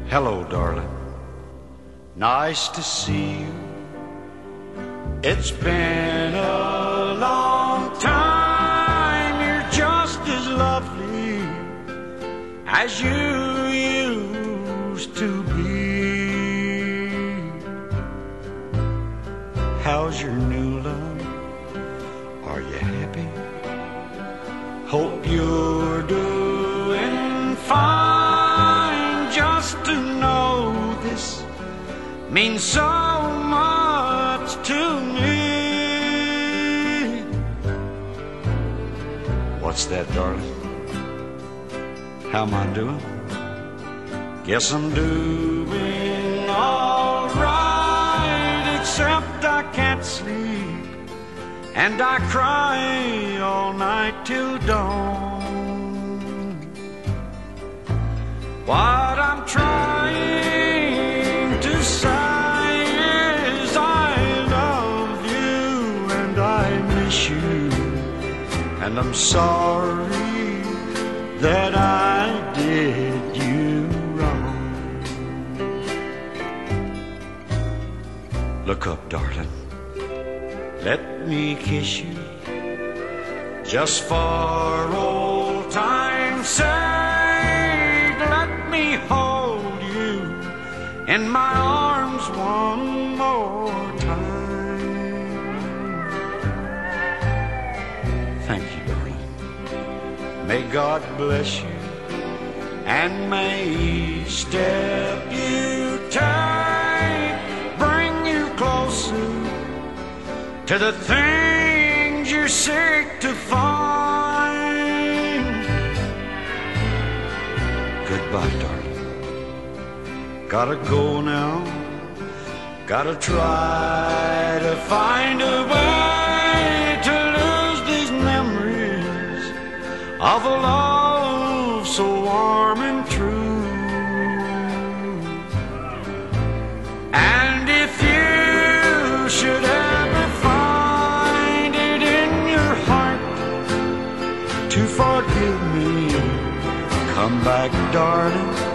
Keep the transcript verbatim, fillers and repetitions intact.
Hello, darling. Nice to see you. It's been a long time. You're just as lovely as you used to be. How's your new love? Are you happy? Hope you're doing fine. Just to know this means so much to me. What's that, darling? How am I doing? Guess I'm doing all right, except I can't sleep and I cry all night till dawn. What I'm trying to say is I love you and I miss you, and I'm sorry that I did you wrong. Look up, darling. Let me kiss you just for old time's sake. Let me hold you in my arms one more time. Thank you, darling. May God bless you, and may each step you take bring you closer to the things you're sick to find. Goodbye, darling. Gotta go now. Gotta try to find a way to lose these memories of a love so warm and true. And if you should ever find it in your heart to forgive me, come back, darling.